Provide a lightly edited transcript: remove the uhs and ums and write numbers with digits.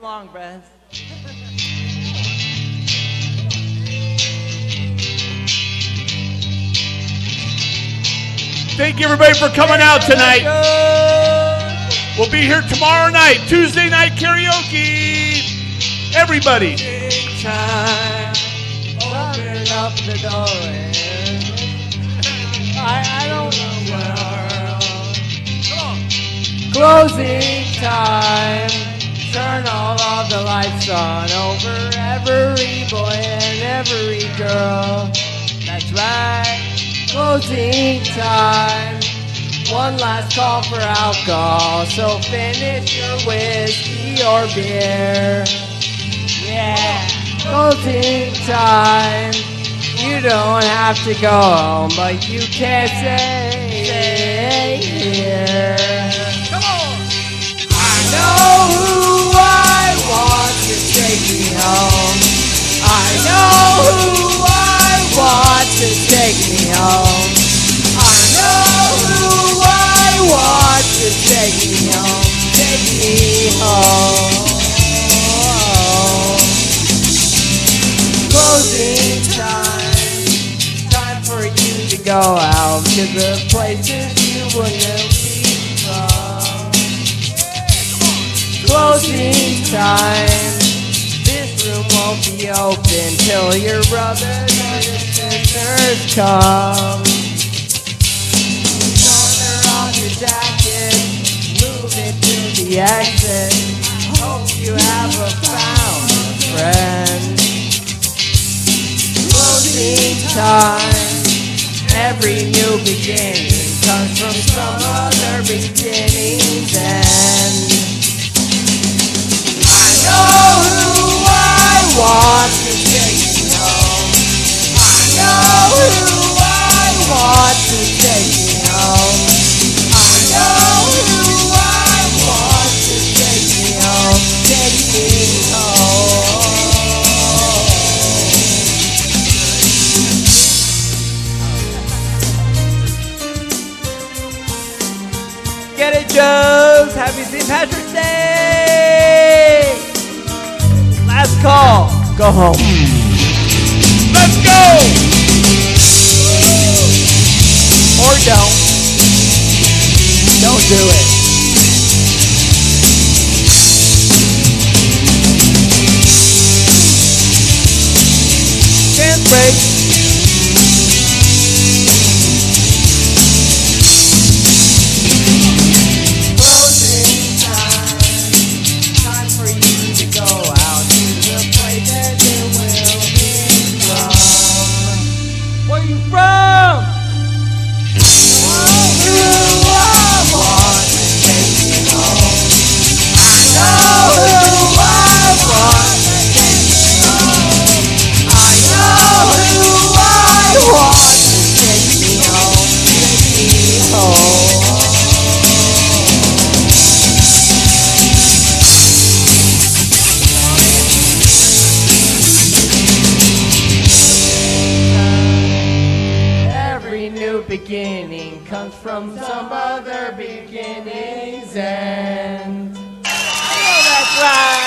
Long breath. Thank you, everybody, for coming out tonight. We'll be here tomorrow night, Tuesday night karaoke. Everybody. Time, open up the door. I don't know where. Closing time. Turn all of the lights on over every boy and every girl. That's right. Closing time. One last call for alcohol, so finish your whiskey or beer. Yeah. Closing time. You don't have to go home, but you can't stay here. Come on. I know who I want to take me home. I know who I want to take me home. I know who I want to take me home. Take me home. Closing time. Time for you to go out to the places you wouldn't be from. Closing time. This room won't be open till your brothers and sisters come. Corner on your jacket, move it to the exit. Hope you have found a friend. Closing time. Every new beginning comes from some other beginning's end. I know who I want to take me home. I know who I want to take me home. I know who I want to take me home. Take me home. Get it, Joes! Happy St. Patrick's Day! Last call. Go home. Let's go! Or don't. Don't do it. Dance break. Beginning comes from some other beginning's end. I know that's right.